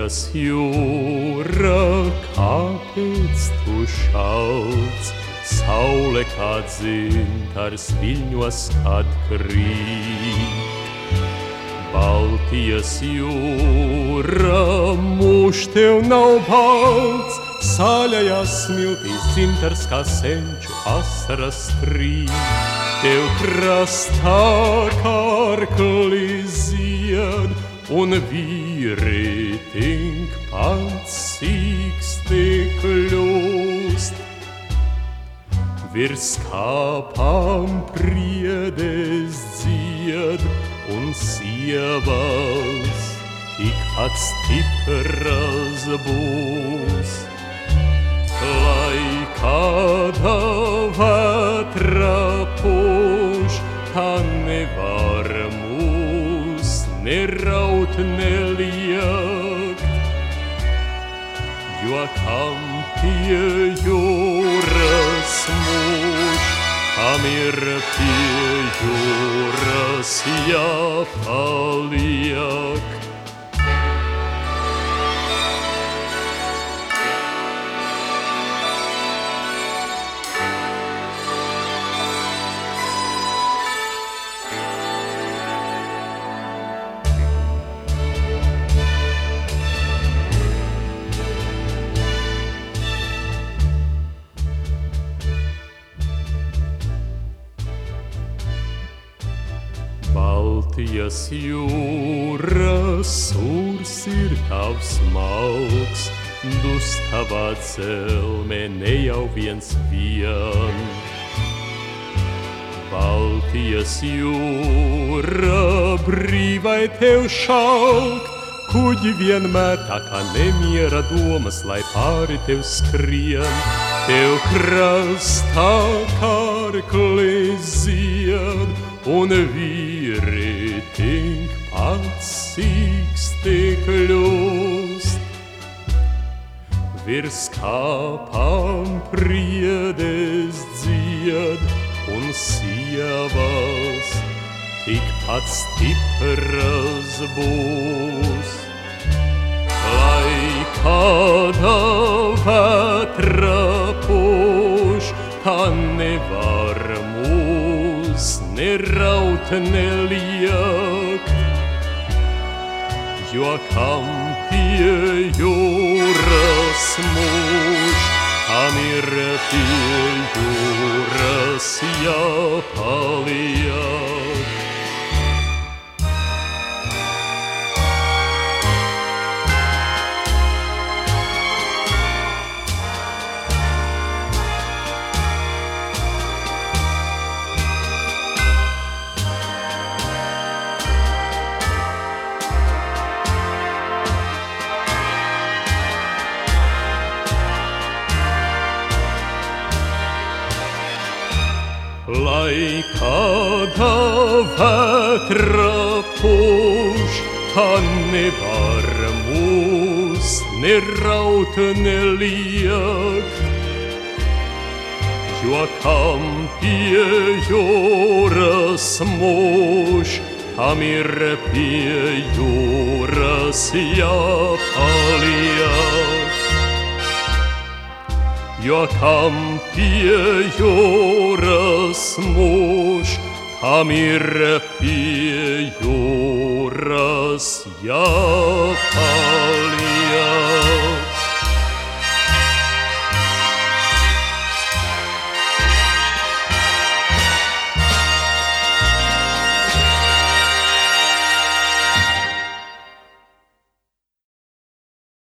Baltijas jūra, kāpēc tu šauc? Saule kā dzintars viļņos atkrīt. Baltijas jūra, mūžs tev nav balts, saļajās smiltīs dzintars kā senču asaras trīt. Tev krastā karkli zied, un vīri tink pats sīksti kļūst. Virs kāpām priedes dzied, un sievas tikpat stipras būs. Lai kāda vētra pūš, tā nevar mūs neraut, neliekt, jo kam pie jūras mūž, kam ir pie jūras jāpaliek. Baltijas jūra, sūrs ir tavs malks, dus tavā dzelmē ne jau viens vien. Baltijas jūra, brīvai tev šaukt, kuģi vienmēr tā kā nemiera domas, lai pāri tev skrien. Tev krastā karkli zied, un vīri tink pats sīksti kļūst. Virs kāpām priedes dzied, un sievas tikpat stipras būs. Lai kāda vētra pūš, tā nevar mūs neraut, neliekt, jo kam pie jūras mūž, kam ir pie jūras jāpaliek. Lai kāda vētra pūš, tā nevar mūs neraut, neliekt, jo kam pie jūras mūž, kam ir pie jūras jāpaliek. Jo kam pie jūras mūž, kam ir pie jūras jāpaliek.